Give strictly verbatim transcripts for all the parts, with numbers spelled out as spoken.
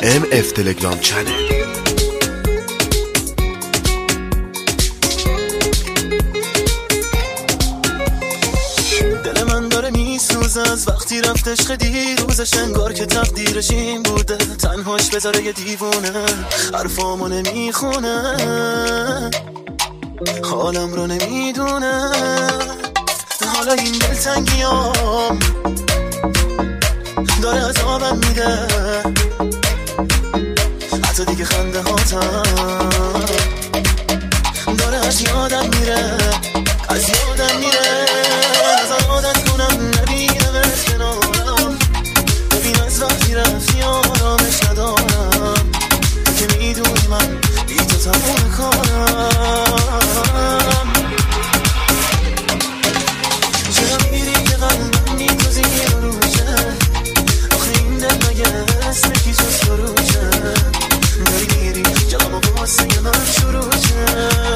ام اف تلگرام چنل. دل من داره میسوزه از وقتی رفت عشق دیروزش، انگار که تقدیرش این بوده تنهاش بذاره یه دیوونه، حرفامو نمیخونه، حالم رو نمیدونه. حالا این دلتنگیام داره عذابم میده، حتی دیگه خنده هاتم داره از یادم میره، از یادم میره. از عادت کنم نبینمت کنارم، ببین از وقتی رفتی آرامش ندارم، که میدونی من بی تو تموم کارم. چرا میری که قلبم میتوزی رو روشه، آخه این دل مگه اسم کی جز تو روشه، داری میری جلومو واسه من شروع شه.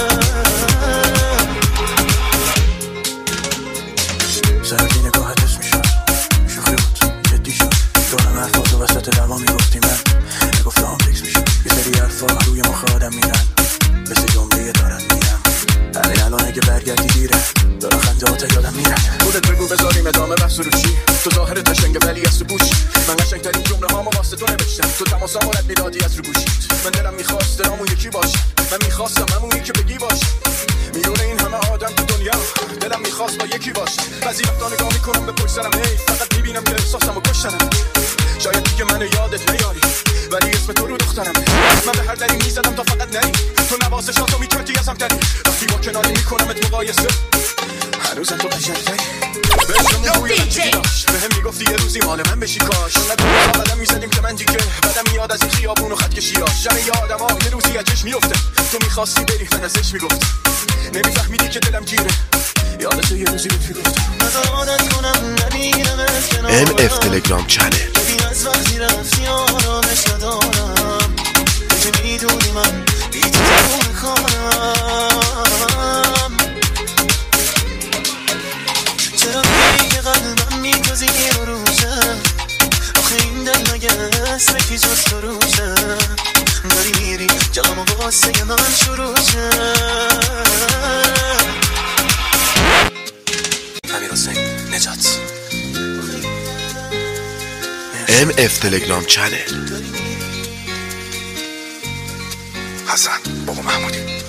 سردی نگاهت اسم میشد، شوخی بود جدی شد، دارم حرفات و وسط دما میگفتی من نگفتم تکس میشد، یه سری حرفا روی مخ آدم میرن مثل جمله دارن میرم، همین الان اگه برگردی دیره، دارم خندهات یادم میرن. خودت بگو بذاریم ادامه بحث رو چی، تو ظاهر تشنگه ولی از تو بوشی، من قشنگ ترین جمله هامو واسه تو نوشتم، تو تماسامو رد میدادی از رو گوشید، من دلم میخواست دلامون یکی باشه، من میخواستم همونی که بگی باشه، میونه این همه آدم تو دنیا دلم میخواست با یکی باشه. بعضی وقتا نگاه میکنم به پشت سرم، هی فقط میبینم که احساسمو کشتنم، شاید دیگه منو یادت نیاری ولی اسم تو رو دخترم، من به هر دری میزدم تا فقط نری، تو نوازشاتو میکردی ازم تری، وقتی با کناری میکنمت مقایسه هنوزم تو قشنگتری. بهشم بوی من چیزی داشت، بهم میگفتی یه روزی مال من بشی کاش، ندونم تا قدم میزدیم که من دیگه بعدم میاد از این خیابون و خط کشیاش، شب یادم ها یه روزی ازش میفته، تو میخواستی بری من ازش میگفت، نمیفهمیدی که دلم گیره، یادت یه روزی بهت میگفتم عادت کنم نبینمت کنارم، ام اف تلگرام چنل. ببین از وقتی رفتی آرامش ندارم، که میدونی من بی تو تموم کارم. چرا میگی که قلبم میتوزی رو روشه، آخه این دل مگه اسم کی جز تو روشه، داری میری جلومو واسه من شروع شه. امیر حسین نجات ام اف تلگرام چنل. حسن بابا محمودی.